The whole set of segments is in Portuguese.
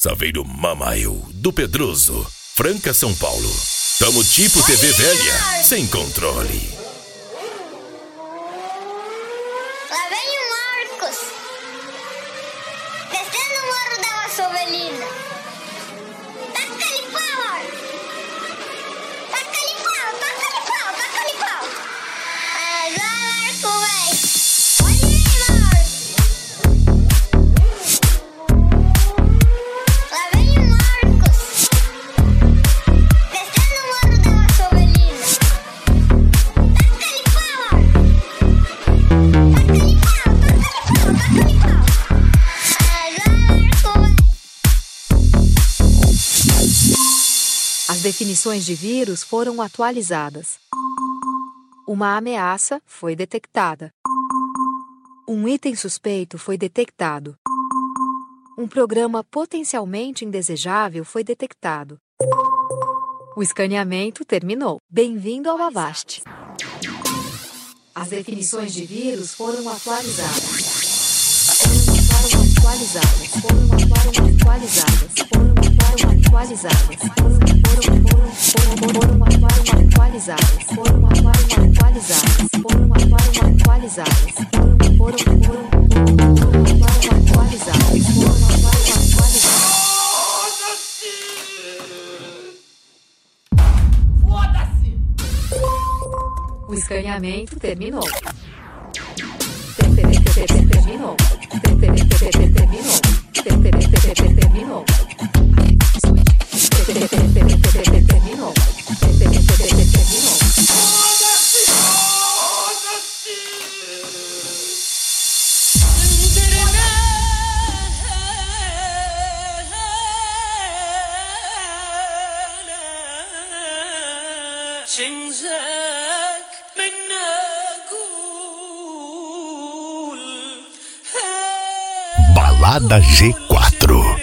Saveiro Mamaio, do Pedroso, Franca, São Paulo. Tamo tipo TV velha, sem controle. Lá vem o Marcos, descendo o morro da Vassovelina. Taca-lhe pau, Marcos. Taca-lhe pau, taca-lhe pau, taca-lhe pau. Vai, Marcos, véi. Olha aí, Marcos. Lá vem o Marcos, descendo o morro da Vassovelina. Taca-lhe pau, Marcos. Taca-lhe pau, taca-lhe pau, taca-lhe pau. As definições de vírus foram atualizadas. Uma ameaça foi detectada. Um item suspeito foi detectado. Um programa potencialmente indesejável foi detectado. O escaneamento terminou. Bem-vindo ao Avast. As definições de vírus foram atualizadas. O escaneamento terminou. Terminou. Balada G4.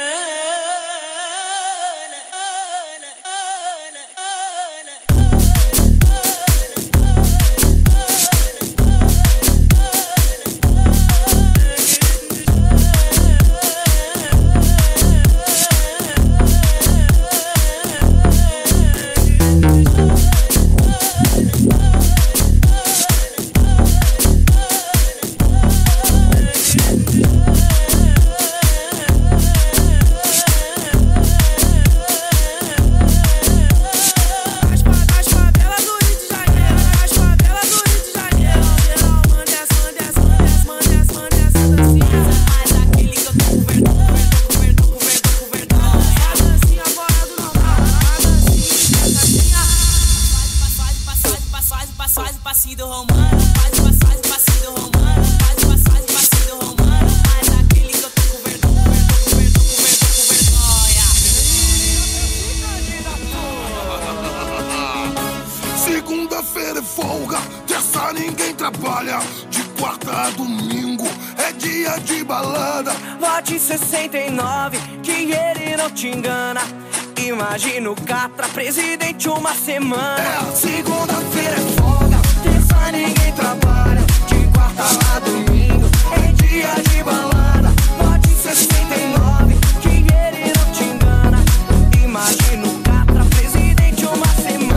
Segunda-feira é folga, terça ninguém trabalha. De quarta a domingo é dia de balada. Vote 69, que ele não te engana. Imagina o Catra, presidente uma semana. Segunda-feira é folga, terça ninguém trabalha. De quarta a domingo é dia de balada. Vote 69, que ele não te engana. Imagina o Catra, presidente uma semana.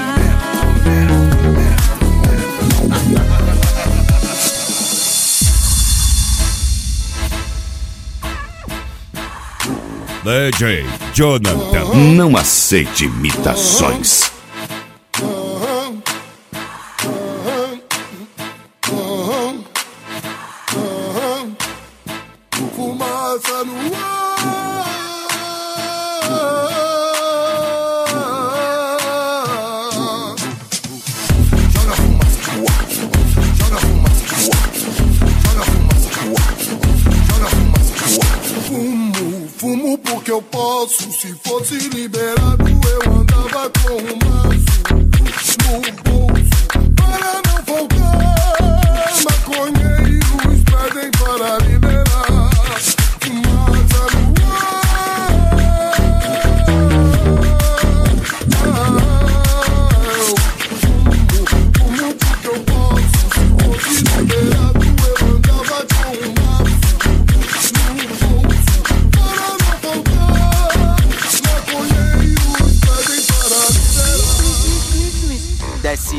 DJ Jonathan. Não aceite imitações. Fumaça no ar. Joga fumaça no ar. Joga fumaça no ar. Joga fumaça no ar. Joga fumaça no ar. Fumo porque eu posso. Se fosse liberado eu andava com um maço no bolso para não voltar. Maconheiros pedem para liberar. Fumaça no ar. Fumo porque eu posso. Se fosse liberado eu andava com um maço no bolso para não voltar.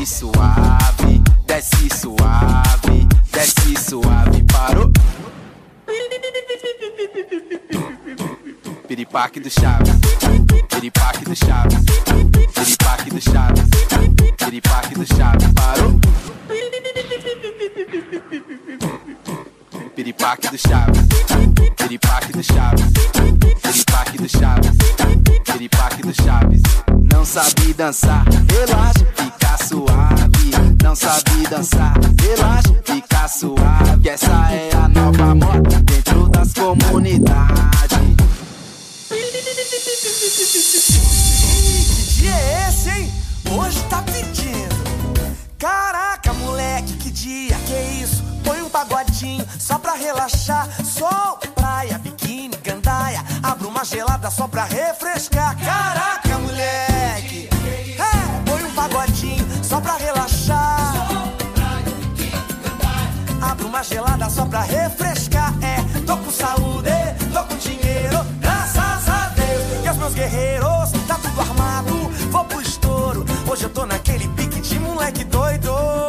desce suave, desce suave, desce suave, parou. Piripaque do Chaves, piripaque do Chaves, piripaque do Chaves, piripaque do Chaves, parou. Piripaque do Chaves, piripaque do Chaves, piripaque do Chaves, piripaque do Chaves. Não sabe dançar, relaxa, fica suave. Não sabe dançar, relaxa, fica suave. Essa é a nova moda dentro das comunidades. Que dia é esse, hein? Hoje tá pedindo. Caraca, moleque, que dia, que isso? Põe um pagodinho só pra relaxar. Sol, praia, biquíni, gandaia. Abra uma gelada só pra refrescar. Caraca, moleque, põe um pagodinho só pra relaxar. Abra uma gelada só pra refrescar. Tô com saúde, tô com dinheiro, graças a Deus. E os meus guerreiros, tá tudo armado, vou pro estouro. Hoje eu tô naquele pique de moleque doido.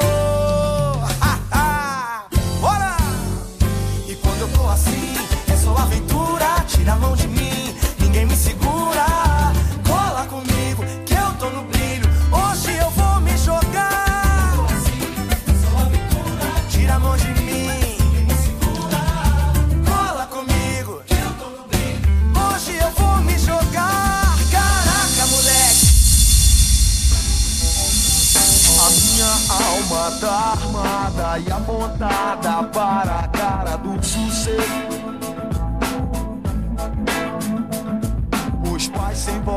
Bora! E quando eu tô assim, é só aventura. Tira a mão de mim, ninguém me segura. Cola comigo, que eu tô no brilho. Hoje eu vou me jogar. Só aventura. Tira a mão de mim, ninguém me segura. Cola comigo, que eu tô no brilho. Hoje eu vou me jogar. Caraca, moleque. A minha alma tá armada e apontada para a cara do sossego. Os pais sem voz,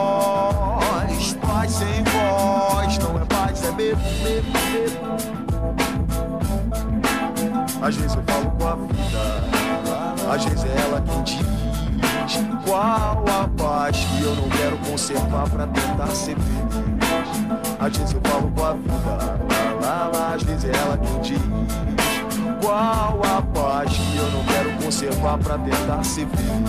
paz sem voz. Não é paz, é medo, medo, medo. Às vezes eu falo com a vida, às vezes é ela quem diz qual a paz que eu não quero conservar pra tentar ser feliz. Às vezes eu falo com a vida, às vezes é ela quem diz qual a paz que eu não quero conservar pra tentar ser feliz.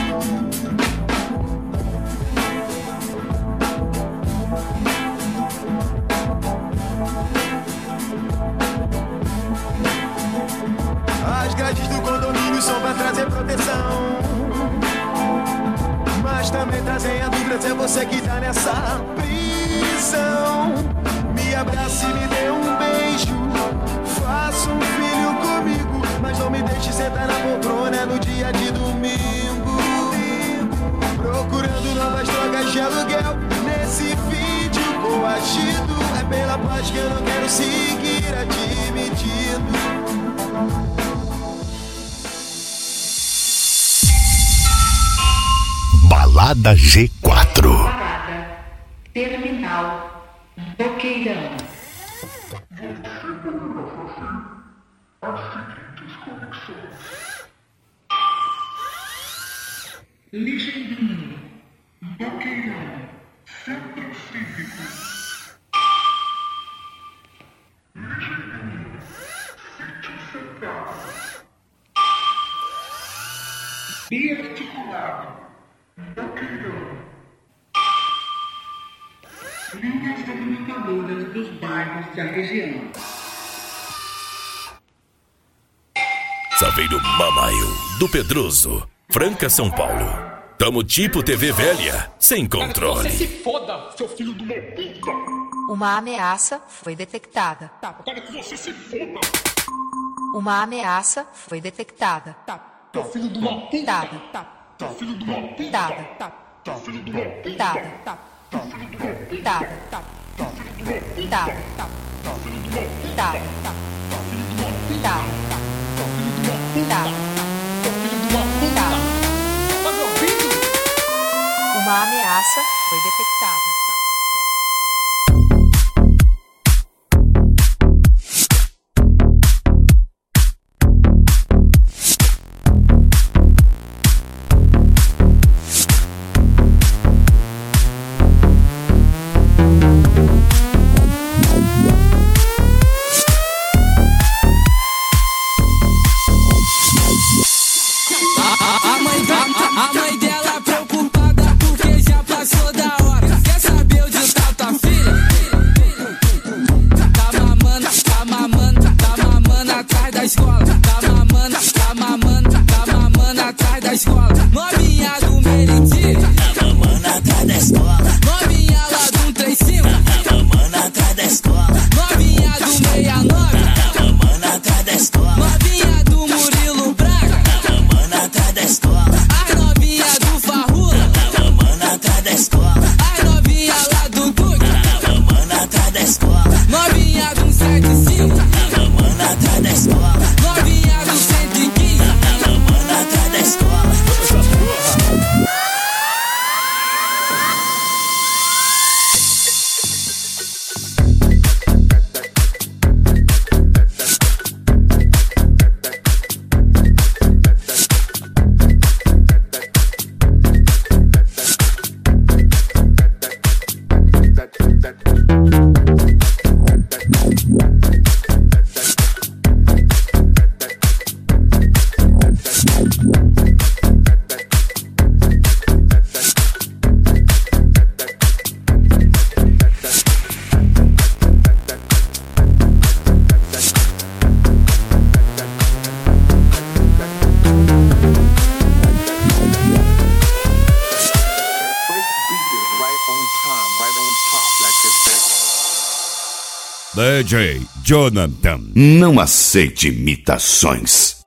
As grades do condomínio são pra trazer proteção, mas também trazem a dúvida se é você que tá nessa prisão. Me abrace e me dê um beijo, faça um filho comigo, mas não me deixe sentar na poltrona no dia de domingo. Procurando novas drogas de aluguel nesse vídeo coagido. É pela paz que eu não quero seguir admitindo. Balada G4. Parada Terminal Boqueirão. Ligeirão Boqueirão Centro Cívico. Ligeirão Sítio Central. Biarticulado Boqueirão. Linhas delimitadoras dos bairros da região. Saveiro Mamaio, do Pedroso, Franca, São Paulo. Tamo tipo TV velha, sem controle. Você se foda, seu filho de uma puta! Uma ameaça foi detectada. Quero que você se foda! Uma ameaça foi detectada. Seu filho de uma puta! Seu filho de uma puta! Seu filho de uma puta! Seu filho de uma puta! Seu filho de uma puta! Seu filho de uma puta! Seu filho de uma puta! Seu filho de uma puta! Seu filho de uma puta! Tá me ouvindo? Uma ameaça foi detectada. A mãe dela preocupada porque já passou da hora. Quer saber? atrás da escola. Novinha do Meriti, tá mamando atrás da escola. novinha lá do 135, tá mamando atrás da escola. novinha do 69, tá mamando atrás da escola. novinha do Murilo Braga, tá mamando atrás da escola. as novinha do Farrula, tá mamando atrás da escola. as novinha lá do Duque, tá mamando atrás da escola. novinha do 175, tá mamando atrás da escola. novinha do 115, tá mamando atrás da escola. DJ Jonathan. Não aceite imitações.